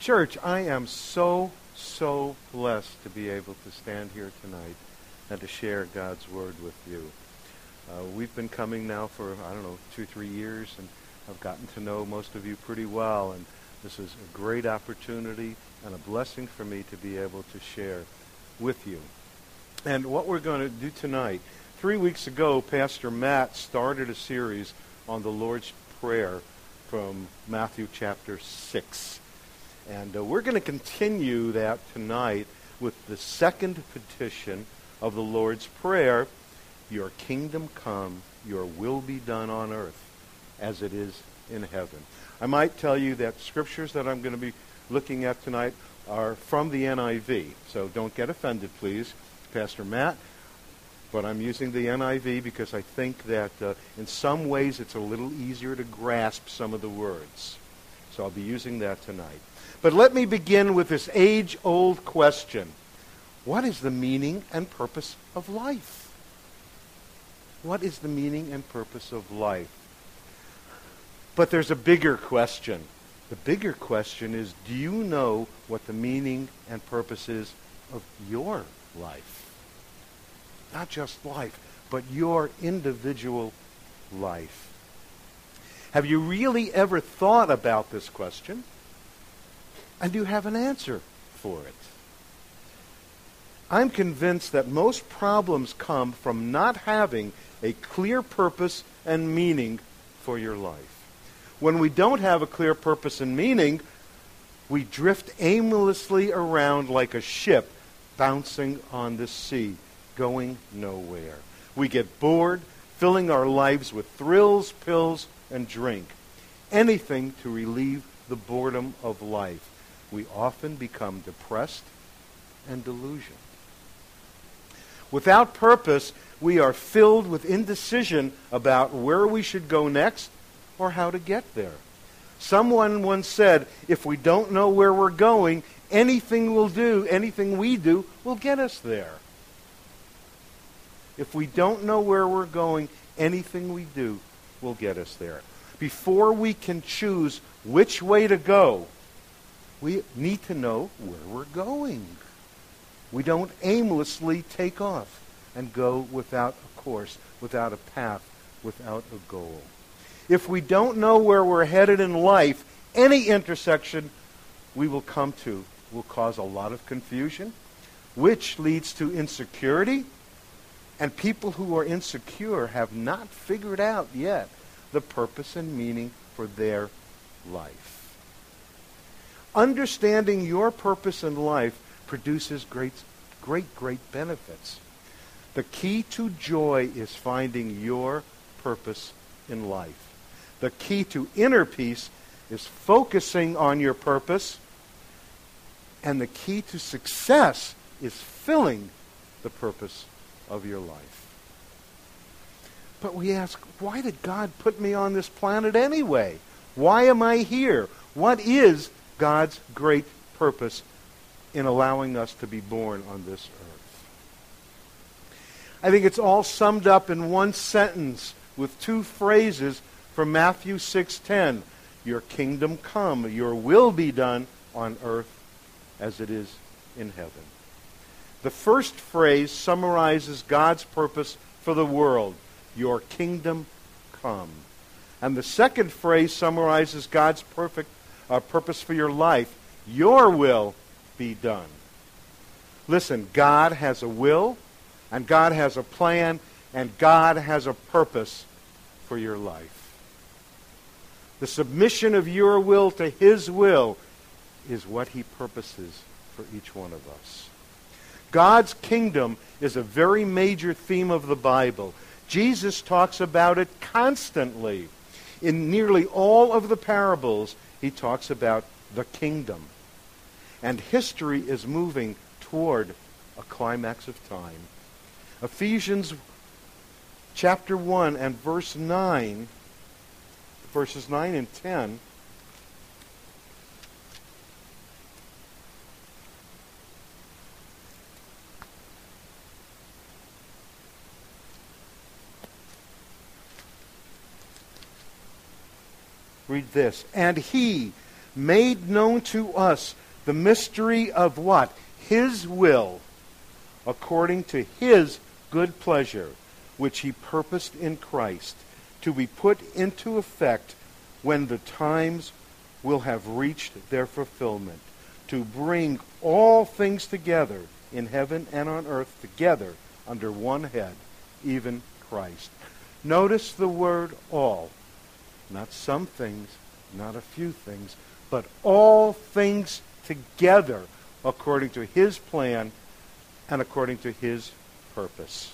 Church, I am so blessed to be able to stand here tonight and to share God's Word with you. We've been coming now for, 2-3 years, and I've gotten to know most of you pretty well, and this is a great opportunity and a blessing for me to be able to share with you. And what we're going to do tonight, 3 weeks ago, Pastor Matt started a series on the Lord's Prayer from Matthew chapter 6. And we're going to continue that tonight with the second petition of the Lord's Prayer, your kingdom come, your will be done on earth as it is in heaven. I might tell you that scriptures that I'm going to be looking at tonight are from the NIV. So don't get offended, please, Pastor Matt. But I'm using the NIV because I think that in some ways it's a little easier to grasp some of the words. So I'll be using that tonight. But let me begin with this age-old question. What is the meaning and purpose of life? What is the meaning and purpose of life? But there's a bigger question. The bigger question is, do you know what the meaning and purpose is of your life? Not just life, but your individual life. Have you really ever thought about this question? And do you have an answer for it? I'm convinced that most problems come from not having a clear purpose and meaning for your life. When we don't have a clear purpose and meaning, we drift aimlessly around like a ship bouncing on the sea, going nowhere. We get bored, filling our lives with thrills, pills, and drink. Anything to relieve the boredom of life. We often become depressed and delusioned. Without purpose, we are filled with indecision about where we should go next or how to get there. Someone once said, if we don't know where we're going, anything we do will get us there. If we don't know where we're going, anything we do will get us there. Before we can choose which way to go, we need to know where we're going. We don't aimlessly take off and go without a course, without a path, without a goal. If we don't know where we're headed in life, any intersection we will come to will cause a lot of confusion, which leads to insecurity. And people who are insecure have not figured out yet the purpose and meaning for their life. Understanding your purpose in life produces great benefits. The key to joy is finding your purpose in life. The key to inner peace is focusing on your purpose. And the key to success is filling the purpose of your life. But we ask, why did God put me on this planet anyway? Why am I here? What is God's great purpose in allowing us to be born on this earth? I think it's all summed up in one sentence with two phrases from Matthew 6:10. Your kingdom come, your will be done on earth as it is in heaven. The first phrase summarizes God's purpose for the world. Your kingdom come. And the second phrase summarizes God's purpose for your life. Your will be done. Listen, God has a will, and God has a plan, and God has a purpose for your life. The submission of your will to His will is what He purposes for each one of us. God's kingdom is a very major theme of the Bible. Jesus talks about it constantly. In nearly all of the parables, He talks about the kingdom. And history is moving toward a climax of time. Ephesians chapter 1 and verses 9 and 10 read this. And He, made known to us the mystery of what? His will, according to His good pleasure, which He purposed in Christ, to be put into effect when the times will have reached their fulfillment, to bring all things together in heaven and on earth together under one head, even Christ. Notice the word all. Not some things, not a few things, but all things together according to His plan and according to His purpose.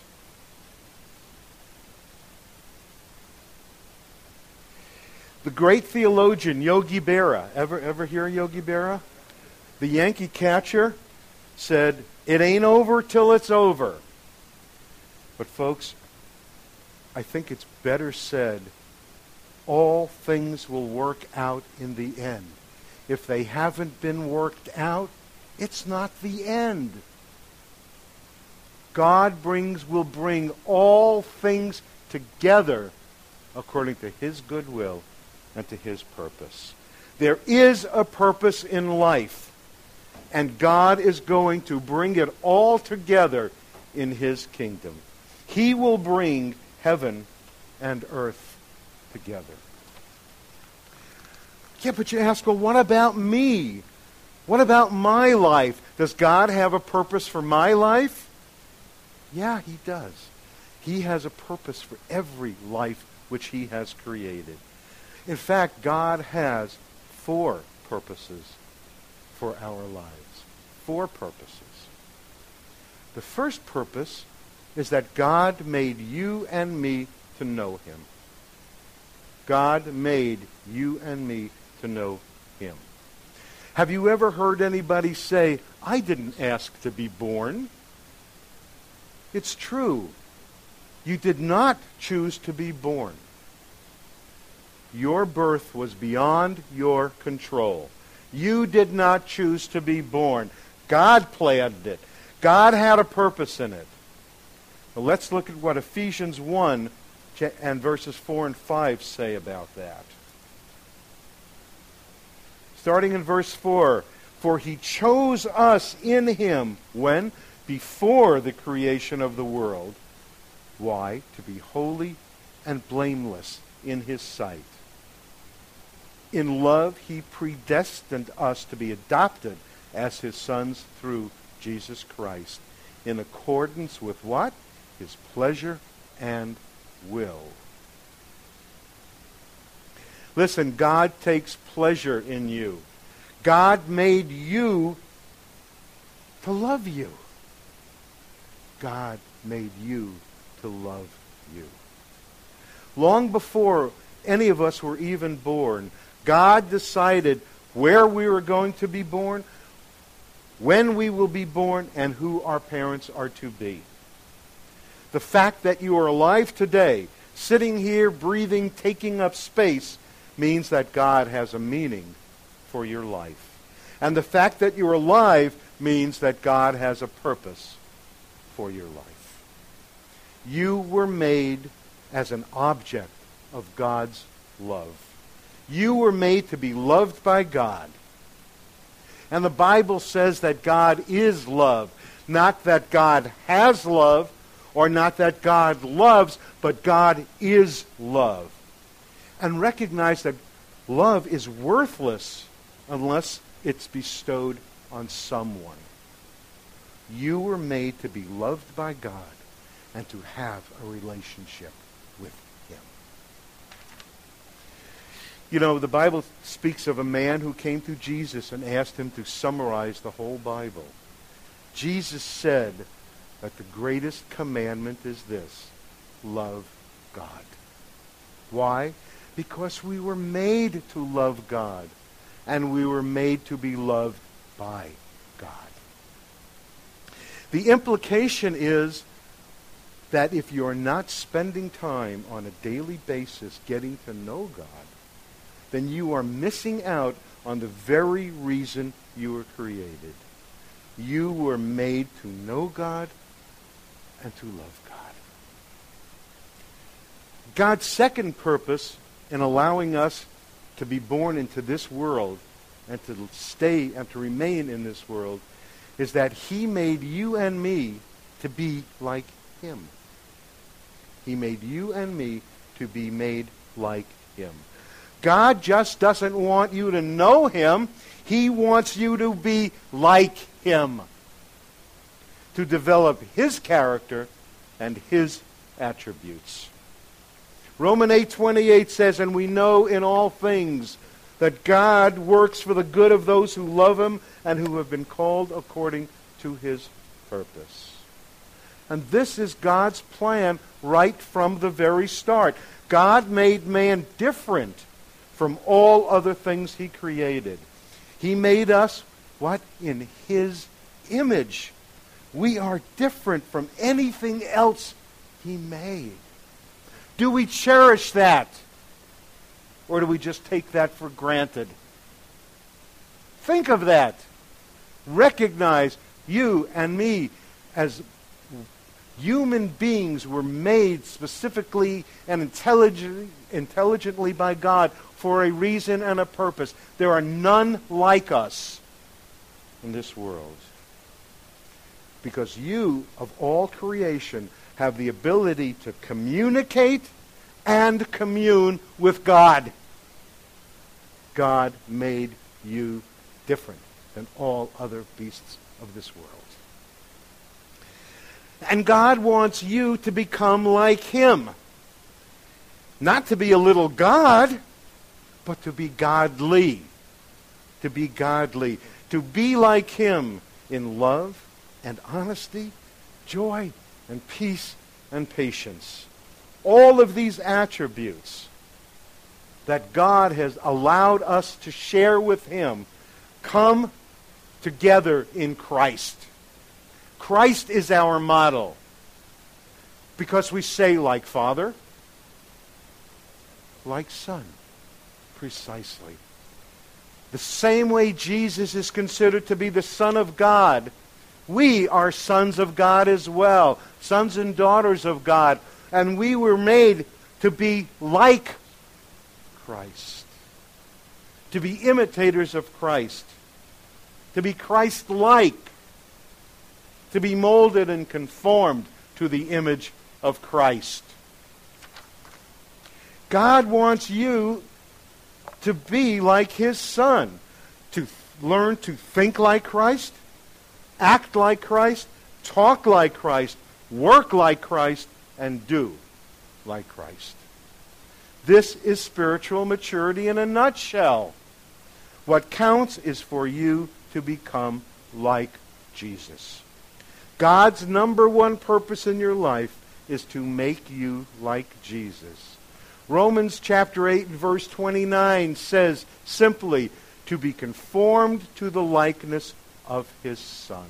The great theologian Yogi Berra, ever hear Yogi Berra? The Yankee catcher said, "It ain't over till it's over." But folks, I think it's better said, all things will work out in the end. If they haven't been worked out, it's not the end. God will bring all things together according to His good will and to His purpose. There is a purpose in life, and God is going to bring it all together in His kingdom. He will bring heaven and earth together. Yeah, but you ask, well, what about me? What about my life? Does God have a purpose for my life? Yeah, He does. He has a purpose for every life which He has created. In fact, God has 4 purposes for our lives. 4 purposes. The first purpose is that God made you and me to know Him. God made you and me to know Him. Have you ever heard anybody say, "I didn't ask to be born"? It's true. You did not choose to be born. Your birth was beyond your control. You did not choose to be born. God planned it. God had a purpose in it. Well, let's look at what Ephesians 1 and verses 4 and 5 say about that. Starting in verse 4, "For He chose us in Him," when? Before the creation of the world. Why? To be holy and blameless in His sight. In love, He predestined us to be adopted as His sons through Jesus Christ, in accordance with what? His pleasure and will. Listen, God takes pleasure in you. God made you to love you. God made you to love you. Long before any of us were even born, God decided where we were going to be born, when we will be born, and who our parents are to be. The fact that you are alive today, sitting here, breathing, taking up space, means that God has a meaning for your life. And the fact that you're alive means that God has a purpose for your life. You were made as an object of God's love. You were made to be loved by God. And the Bible says that God is love. Not that God has love, or not that God loves, but God is love. And recognize that love is worthless unless it's bestowed on someone. You were made to be loved by God and to have a relationship with Him. You know, the Bible speaks of a man who came to Jesus and asked Him to summarize the whole Bible. Jesus said that the greatest commandment is this: love God. Why? Because we were made to love God, and we were made to be loved by God. The implication is that if you're not spending time on a daily basis getting to know God, then you are missing out on the very reason you were created. You were made to know God and to love God. God's second purpose in allowing us to be born into this world and to stay and to remain in this world is that he made you and me to be like him. He made you and me to be made like him. God just doesn't want you to know him. He wants you to be like him, to develop his character and his attributes. Romans 8:28 says, "And we know in all things that God works for the good of those who love him and who have been called according to his purpose." And this is God's plan right from the very start. God made man different from all other things he created. He made us, what? In his image. We are different from anything else he made. Do we cherish that? Or do we just take that for granted? Think of that. Recognize you and me as human beings were made specifically and intelligently by God for a reason and a purpose. There are none like us in this world. Because you, of all creation, have the ability to communicate and commune with God. God made you different than all other beasts of this world. And God wants you to become like him. Not to be a little God, but to be godly. To be godly. To be like him in love and honesty, joy and peace and patience. All of these attributes that God has allowed us to share with him come together in Christ. Christ is our model. Because we say like Father, like Son. Precisely. The same way Jesus is considered to be the Son of God, we are sons of God as well. Sons and daughters of God. And we were made to be like Christ. To be imitators of Christ. To be Christ-like. To be molded and conformed to the image of Christ. God wants you to be like his Son. To learn to think like Christ, act like Christ, talk like Christ, work like Christ, and do like Christ. This is spiritual maturity in a nutshell. What counts is for you to become like Jesus. God's number one purpose in your life is to make you like Jesus. Romans chapter 8 and verse 29 says simply, to be conformed to the likeness of his Son.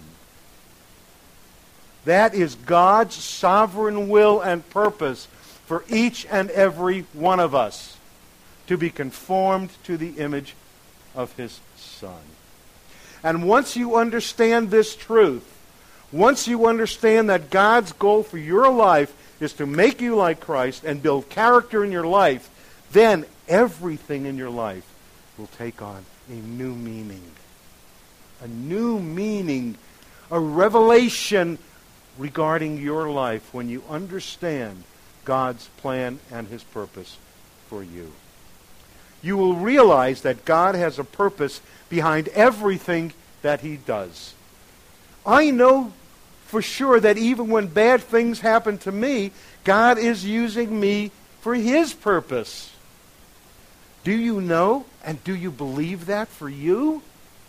That is God's sovereign will and purpose for each and every one of us, to be conformed to the image of his Son. And once you understand this truth, once you understand that God's goal for your life is to make you like Christ and build character in your life, then everything in your life will take on a new meaning. A new meaning, a revelation regarding your life when you understand God's plan and his purpose for you. You will realize that God has a purpose behind everything that he does. I know for sure that even when bad things happen to me, God is using me for his purpose. Do you know and do you believe that for you?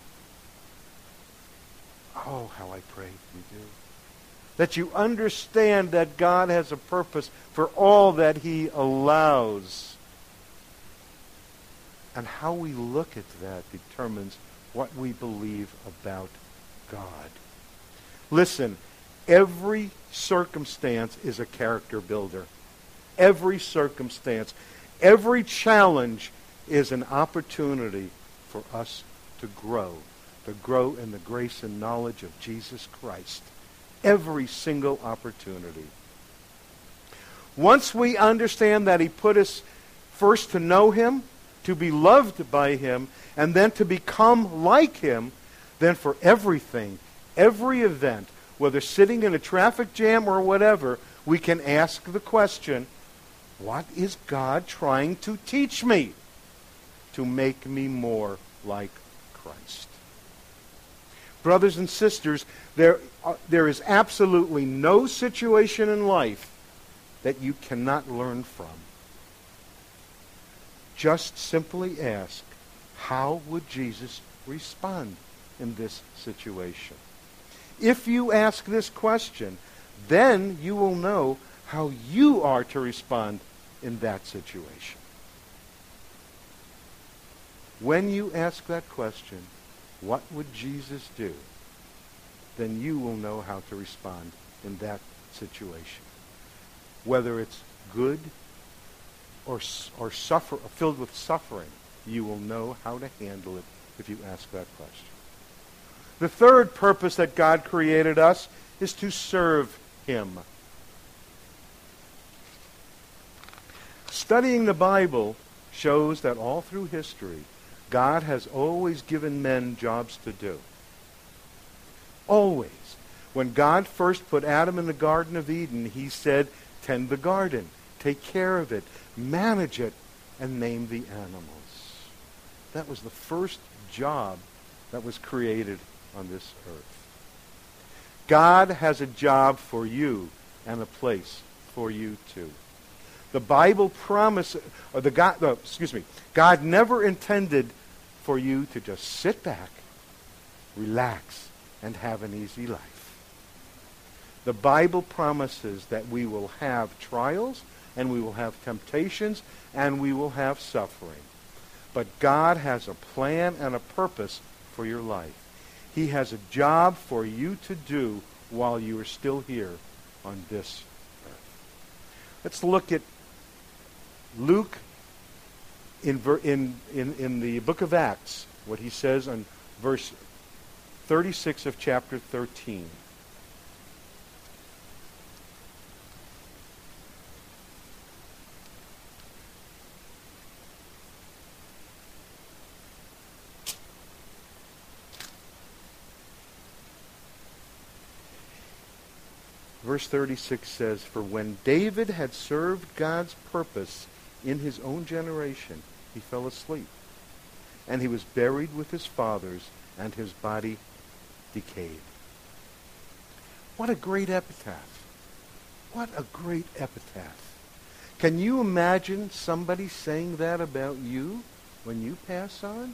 Oh, how I pray you do. That you understand that God has a purpose for all that he allows. And how we look at that determines what we believe about God. Listen, every circumstance is a character builder. Every circumstance, every challenge is an opportunity for us to grow in the grace and knowledge of Jesus Christ. Every single opportunity. Once we understand that he put us first to know him, to be loved by him, and then to become like him, then for everything, every event, whether sitting in a traffic jam or whatever, we can ask the question, what is God trying to teach me to make me more like Christ? Brothers and sisters, there is absolutely no situation in life that you cannot learn from. Just simply ask, how would Jesus respond in this situation? If you ask this question, then you will know how you are to respond in that situation. When you ask that question, what would Jesus do? Then you will know how to respond in that situation. Whether it's good or filled with suffering, you will know how to handle it if you ask that question. The third purpose that God created us is to serve him. Studying the Bible shows that all through history, God has always given men jobs to do. Always. When God first put Adam in the Garden of Eden, he said, tend the garden, take care of it, manage it, and name the animals. That was the first job that was created on this earth. God has a job for you and a place for you too. The Bible promises, God never intended for you to just sit back, relax, and have an easy life. The Bible promises that we will have trials, and we will have temptations, and we will have suffering. But God has a plan and a purpose for your life. He has a job for you to do while you are still here on this earth. Let's look at Luke in the book of Acts, what he says on verse 36 of chapter 13. Verse 36 says, "For when David had served God's purpose in his own generation, he fell asleep, and he was buried with his fathers, and his body decayed." What a great epitaph. What a great epitaph. Can you imagine somebody saying that about you when you pass on?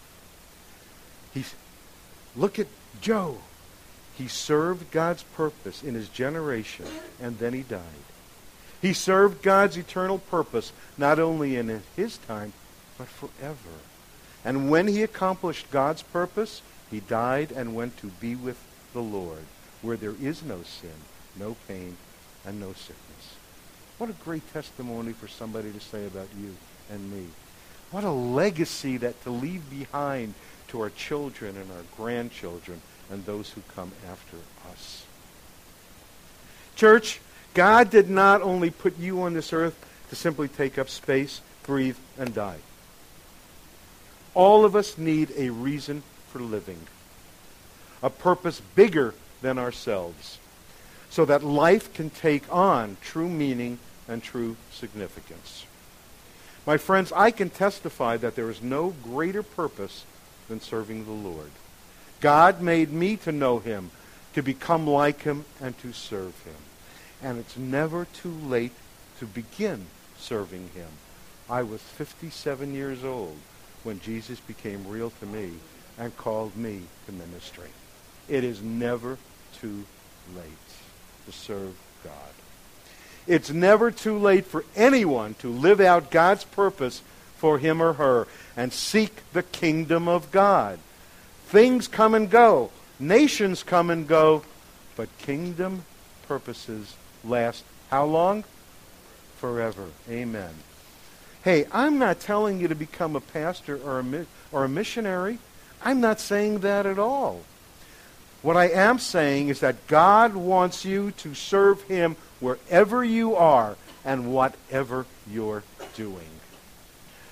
Look at Joe. He served God's purpose in his generation, and then he died. He served God's eternal purpose, not only in his time, but forever. And when he accomplished God's purpose, he died and went to be with the Lord, where there is no sin, no pain, and no sickness. What a great testimony for somebody to say about you and me. What a legacy that to leave behind to our children and our grandchildren and those who come after us. Church, God did not only put you on this earth to simply take up space, breathe, and die. All of us need a reason for living, a purpose bigger than ourselves, so that life can take on true meaning and true significance. My friends, I can testify that there is no greater purpose than serving the Lord. God made me to know him, to become like him, and to serve him. And it's never too late to begin serving him. I was 57 years old when Jesus became real to me and called me to ministry. It is never too late to serve God. It's never too late for anyone to live out God's purpose for him or her and seek the kingdom of God. Things come and go. Nations come and go. But kingdom purposes last how long? Forever. Amen. Hey, I'm not telling you to become a pastor or a missionary. I'm not saying that at all. What I am saying is that God wants you to serve him wherever you are and whatever you're doing.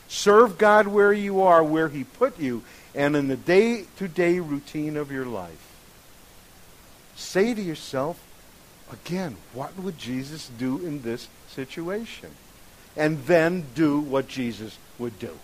Serve God where you are, where he put you, and in the day-to-day routine of your life. Say to yourself, again, what would Jesus do in this situation? And then do what Jesus would do.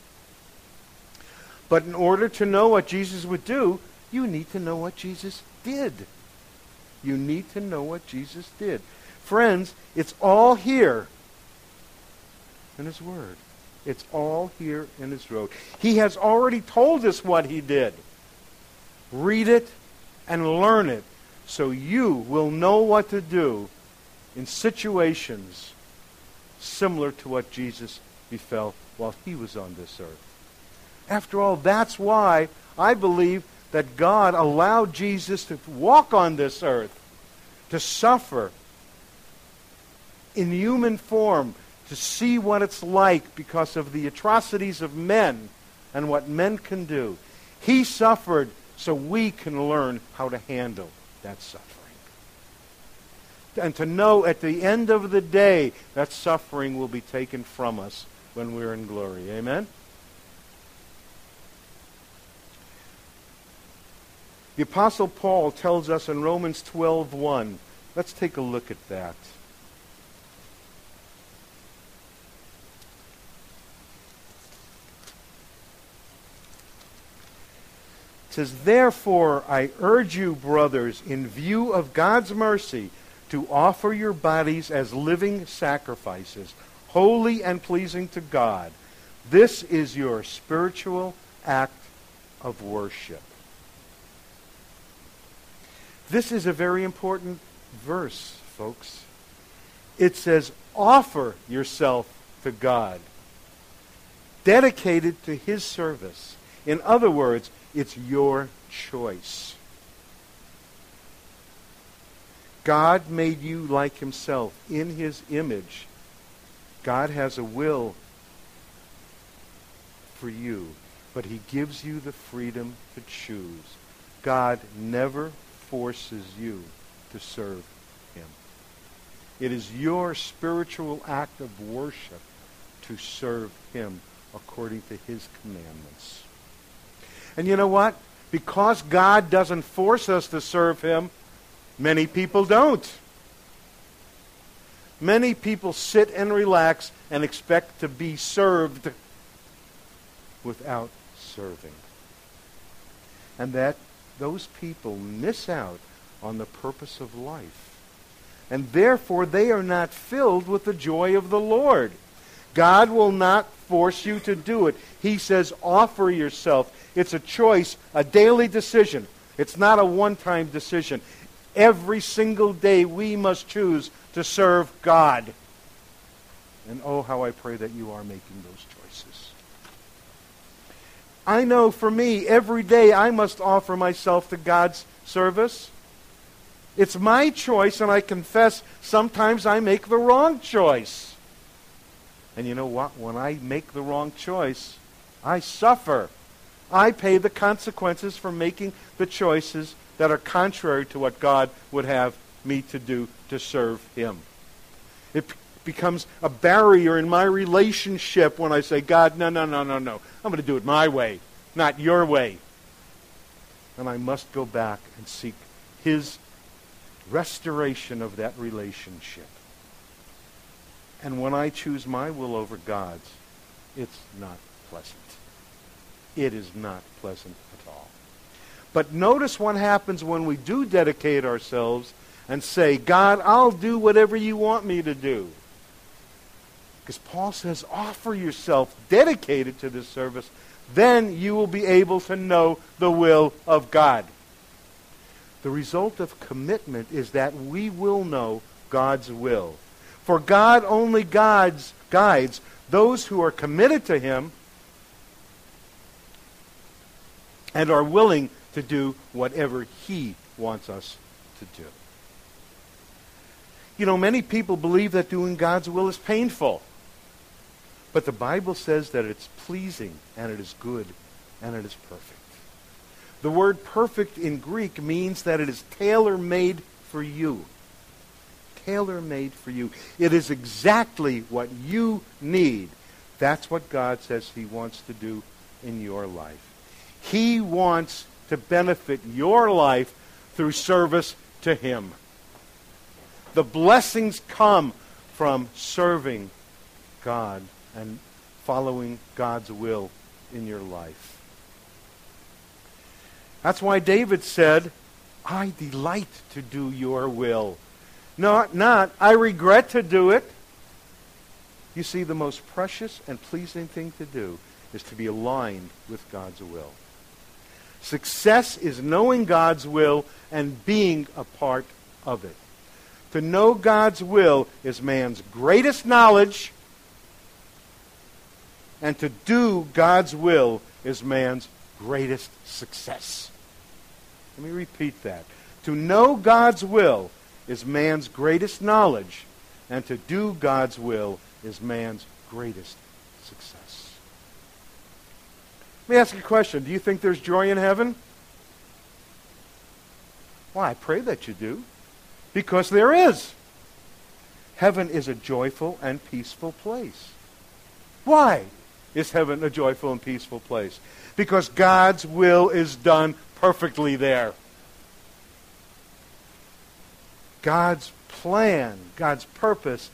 But in order to know what Jesus would do, you need to know what Jesus did. You need to know what Jesus did. Friends, it's all here in his word. It's all here in his word. He has already told us what he did. Read it and learn it so you will know what to do in situations similar to what Jesus befell while he was on this earth. After all, that's why I believe that God allowed Jesus to walk on this earth, to suffer in human form, to see what it's like because of the atrocities of men and what men can do. He suffered so we can learn how to handle that suffering. And to know at the end of the day that suffering will be taken from us when we're in glory. Amen? The Apostle Paul tells us in Romans 12:1. Let's take a look at that. It says, "Therefore I urge you, brothers, in view of God's mercy, to offer your bodies as living sacrifices, holy and pleasing to God. This is your spiritual act of worship." This is a very important verse, folks. It says, offer yourself to God, dedicated to his service. In other words, it's your choice. God made you like himself in his image. God has a will for you, but he gives you the freedom to choose. God never forces you to serve him. It is your spiritual act of worship to serve him according to his commandments. And you know what? Because God doesn't force us to serve him, many people don't. Many people sit and relax and expect to be served without serving. And those people miss out on the purpose of life. And therefore, they are not filled with the joy of the Lord. God will not force you to do it. He says, offer yourself. It's a choice, a daily decision. It's not a one-time decision. Every single day we must choose to serve God. And oh, how I pray that you are making those choices. I know for me, every day I must offer myself to God's service. It's my choice, and I confess sometimes I make the wrong choice. And you know what? When I make the wrong choice, I suffer. I pay the consequences for making the choices that are contrary to what God would have me to do to serve him. It becomes a barrier in my relationship when I say, God, no. I'm going to do it my way, not your way. And I must go back and seek his restoration of that relationship. And when I choose my will over God's, it's not pleasant. It is not pleasant at all. But notice what happens when we do dedicate ourselves and say, God, I'll do whatever you want me to do. Because Paul says, offer yourself dedicated to this service. Then you will be able to know the will of God. The result of commitment is that we will know God's will. For God only guides those who are committed to him and are willing to do whatever he wants us to do. You know, many people believe that doing God's will is painful. But the Bible says that it's pleasing, and it is good, and it is perfect. The word perfect in Greek means that it is tailor-made for you. Tailor-made for you. It is exactly what you need That's what God says he wants to do in your life. He wants to benefit your life through service to him. The blessings come from serving God and following God's will in your life. That's why David said, I delight to do your will. Not, I regret to do it. You see, the most precious and pleasing thing to do is to be aligned with God's will. Success is knowing God's will and being a part of it. To know God's will is man's greatest knowledge, and to do God's will is man's greatest success. Let me repeat that. To know God's will is man's greatest knowledge, and to do God's will is man's greatest success. Let me ask you a question. Do you think there's joy in heaven? Well, I pray that you do, because there is. Heaven is a joyful and peaceful place. Why is heaven a joyful and peaceful place? Because God's will is done perfectly there. God's plan, God's purpose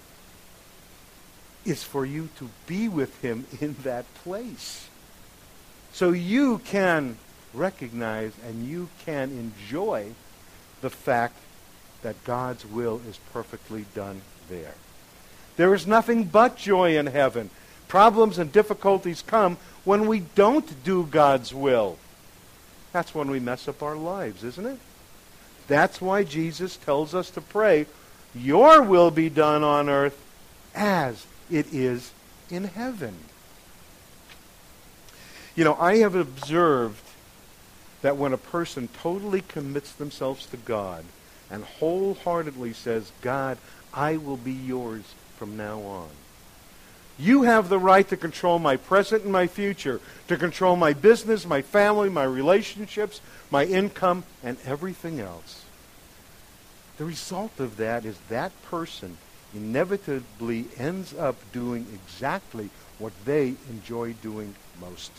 is for you to be with him in that place. So you can recognize and you can enjoy the fact that God's will is perfectly done there. There is nothing but joy in heaven. Problems and difficulties come when we don't do God's will. That's when we mess up our lives, isn't it? That's why Jesus tells us to pray, your will be done on earth as it is in heaven. You know, I have observed that when a person totally commits themselves to God and wholeheartedly says, God, I will be yours from now on. You have the right to control my present and my future, to control my business, my family, my relationships, my income, and everything else. The result of that is that person inevitably ends up doing exactly what they enjoy doing most.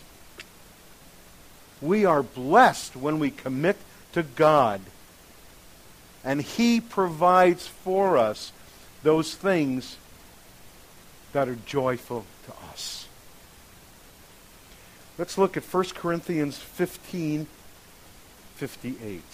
We are blessed when we commit to God, and he provides for us those things that are joyful to us. Let's look at 1 Corinthians 15:58.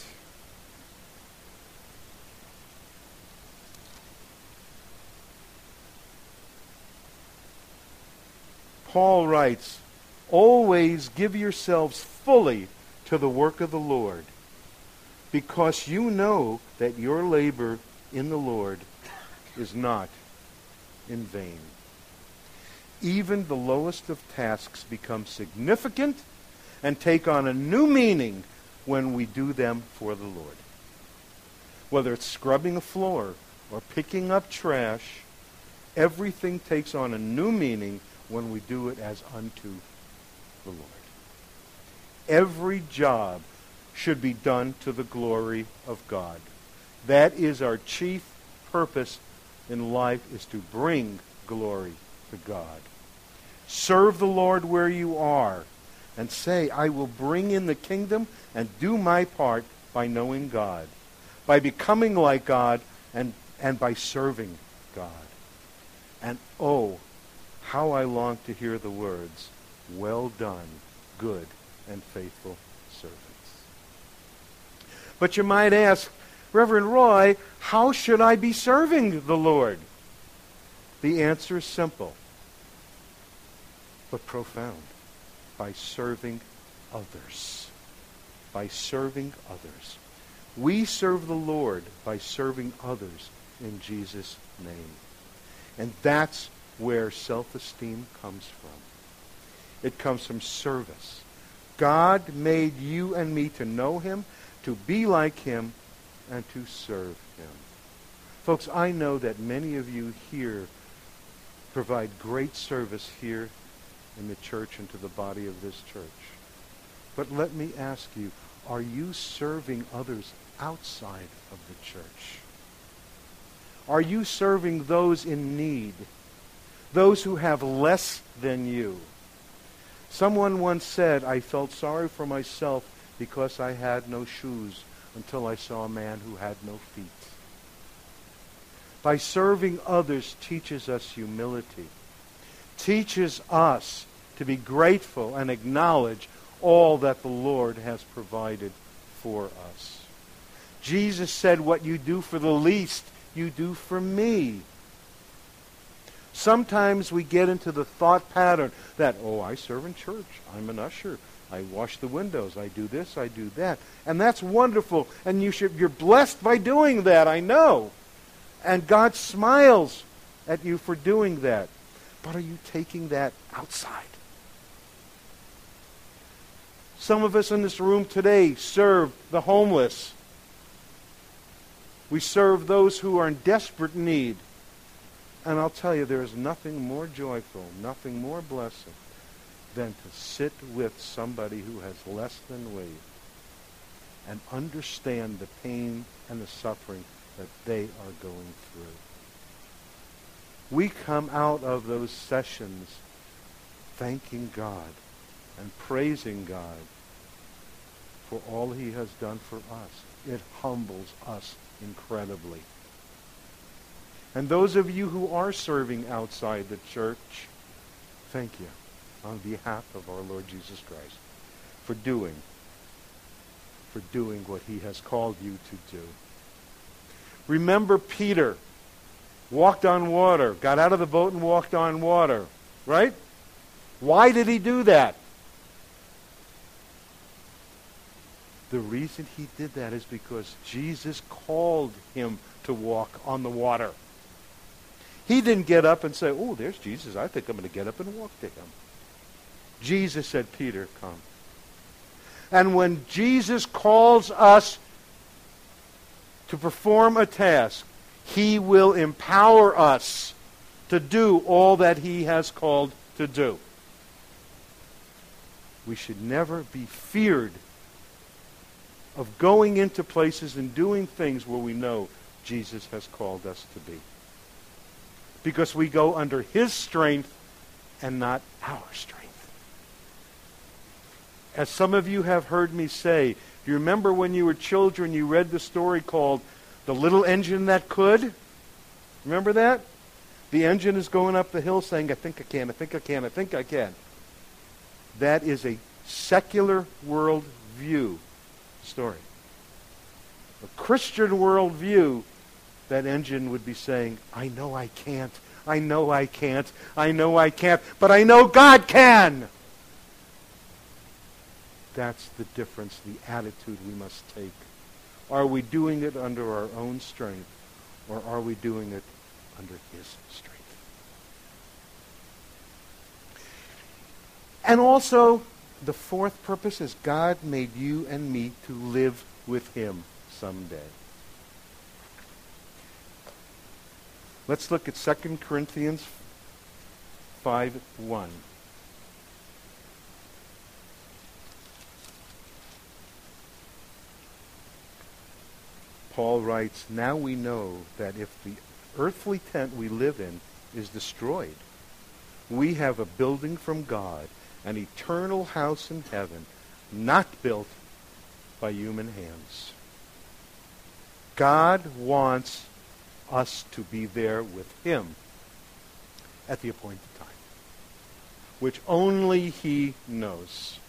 Paul writes, always give yourselves fully to the work of the Lord, because you know that your labor in the Lord is not in vain. Even the lowest of tasks become significant and take on a new meaning when we do them for the Lord. Whether it's scrubbing a floor or picking up trash, everything takes on a new meaning when we do it as unto the Lord. Every job should be done to the glory of God. That is our chief purpose in life, is to bring glory to God. Serve the Lord where you are and say, I will bring in the kingdom and do my part by knowing God, by becoming like God, and by serving God. And oh, how I long to hear the words, well done, good and faithful servants. But you might ask, Reverend Roy, how should I be serving the Lord? The answer is simple, but profound. By serving others. By serving others. We serve the Lord by serving others in Jesus' name. And that's where self-esteem comes from. It comes from service. God made you and me to know him, to be like him, and to serve him. Folks, I know that many of you here provide great service here in the church and to the body of this church. But let me ask you, are you serving others outside of the church? Are you serving those in need? those who have less than you. Someone once said, I felt sorry for myself because I had no shoes until I saw a man who had no feet. By serving others teaches us humility, teaches us to be grateful and acknowledge all that the Lord has provided for us. Jesus said, what you do for the least, you do for me. Sometimes we get into the thought pattern that, I serve in church. I'm an usher. I wash the windows. I do this. I do that. And that's wonderful. And you're blessed by doing that, I know. And God smiles at you for doing that. But are you taking that outside? Some of us in this room today serve the homeless. We serve those who are in desperate need. And I'll tell you, there is nothing more joyful, nothing more blessed than to sit with somebody who has less than we and understand the pain and the suffering that they are going through. We come out of those sessions thanking God and praising God for all he has done for us. It humbles us incredibly. And those of you who are serving outside the church, thank you on behalf of our Lord Jesus Christ for doing what he has called you to do. Remember Peter walked on water, got out of the boat and walked on water, right? Why did he do that? The reason he did that is because Jesus called him to walk on the water. He didn't get up and say, there's Jesus. I think I'm going to get up and walk to him. Jesus said, Peter, come. And when Jesus calls us to perform a task, he will empower us to do all that he has called to do. We should never be feared of going into places and doing things where we know Jesus has called us to be. Because we go under his strength and not our strength. As some of you have heard me say, do you remember when you were children you read the story called The Little Engine That Could? Remember that? The engine is going up the hill saying, I think I can, I think I can, I think I can. That is a secular worldview story. A Christian worldview, that engine would be saying, I know I can't, I know I can't, I know I can't, but I know God can. That's the difference, the attitude we must take. Are we doing it under our own strength, or are we doing it under his strength? And also, the fourth purpose is God made you and me to live with him someday. Let's look at 2 Corinthians 5:1. Paul writes, now we know that if the earthly tent we live in is destroyed, we have a building from God, an eternal house in heaven, not built by human hands. God wants us to be there with him at the appointed time, which only he knows.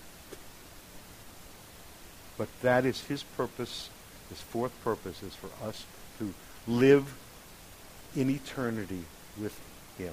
But that is his purpose. His fourth purpose is for us to live in eternity with him.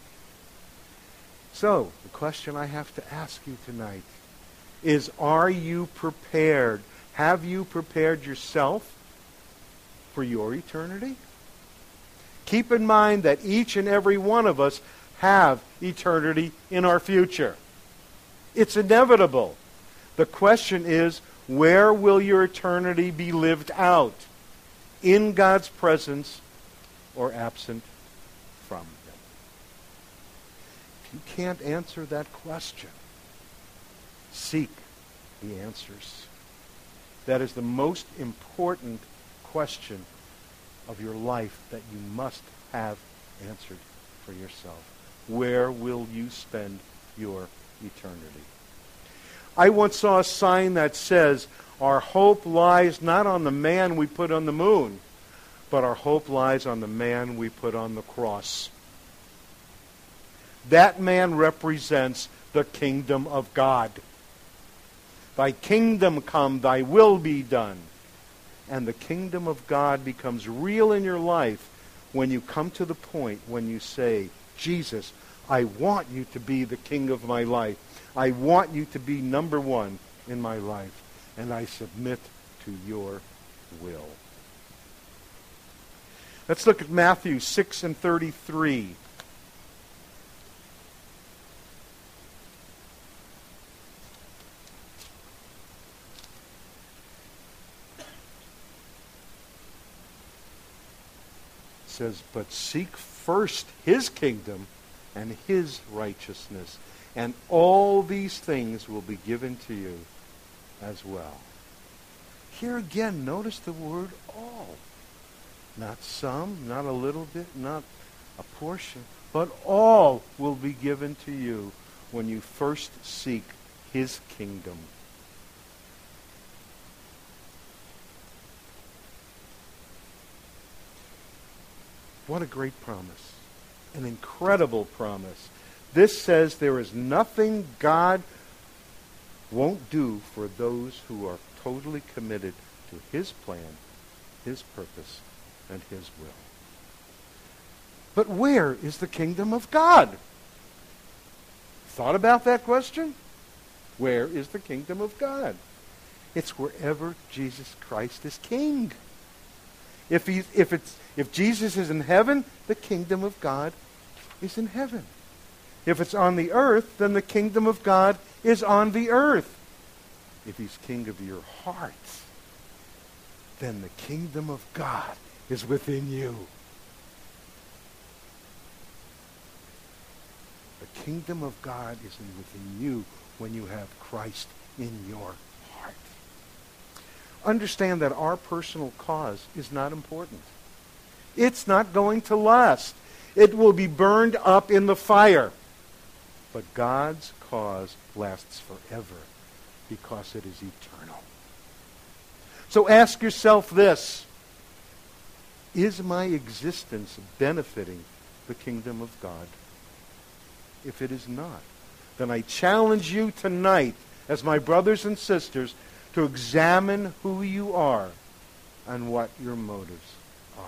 So, the question I have to ask you tonight is, are you prepared? Have you prepared yourself for your eternity? Keep in mind that each and every one of us have eternity in our future. It's inevitable. The question is, where will your eternity be lived out? In God's presence or absent from him? If you can't answer that question, seek the answers. That is the most important question of your life that you must have answered for yourself. where will you spend your eternity? I once saw a sign that says, our hope lies not on the man we put on the moon, but our hope lies on the man we put on the cross. That man represents the kingdom of God. Thy kingdom come, thy will be done. And the kingdom of God becomes real in your life when you come to the point when you say, Jesus, I want you to be the king of my life. I want you to be number one in my life. And I submit to your will. Let's look at Matthew 6 and 33. Says, but seek first his kingdom and his righteousness, and all these things will be given to you as well. Here again, notice the word all. Not some, not a little bit, not a portion, but all will be given to you when you first seek his kingdom. What a great promise. An incredible promise. This says there is nothing God won't do for those who are totally committed to his plan, his purpose, and his will. But where is the kingdom of God? Thought about that question? Where is the kingdom of God? It's wherever Jesus Christ is king. If Jesus is in heaven, the kingdom of God is in heaven. If it's on the earth, then the kingdom of God is on the earth. If he's king of your heart, then the kingdom of God is within you. The kingdom of God is within you when you have Christ in your heart. Understand that our personal cause is not important. It's not going to last. It will be burned up in the fire. But God's cause lasts forever because it is eternal. So ask yourself this: is my existence benefiting the kingdom of God? If it is not, then I challenge you tonight, as my brothers and sisters, to examine who you are and what your motives are.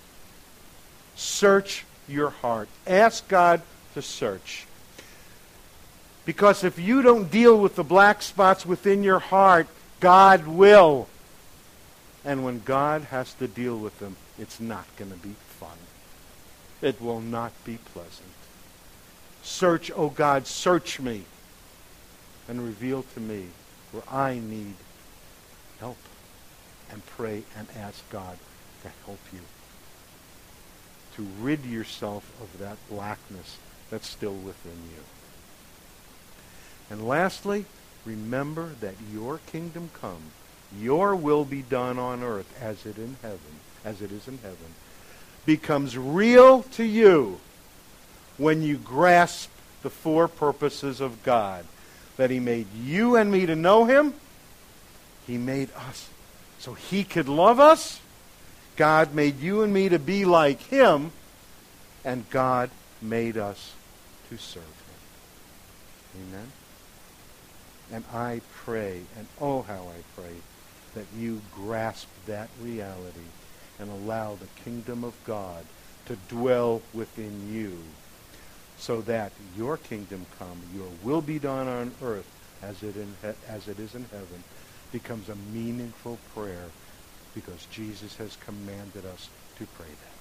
Search your heart. Ask God to search. Because if you don't deal with the black spots within your heart, God will. And when God has to deal with them, it's not going to be fun. It will not be pleasant. Search, O God, search me and reveal to me where I need help, and pray and ask God to help you to rid yourself of that blackness that's still within you. And lastly, remember that your kingdom come, your will be done on earth as it is in heaven, becomes real to you when you grasp the four purposes of God. That he made you and me to know him. He made us so he could love us. God made you and me to be like him. And God made us to serve him. Amen? And I pray, and oh how I pray, that you grasp that reality and allow the kingdom of God to dwell within you, so that your kingdom come, your will be done on earth as it is in heaven, becomes a meaningful prayer, because Jesus has commanded us to pray that.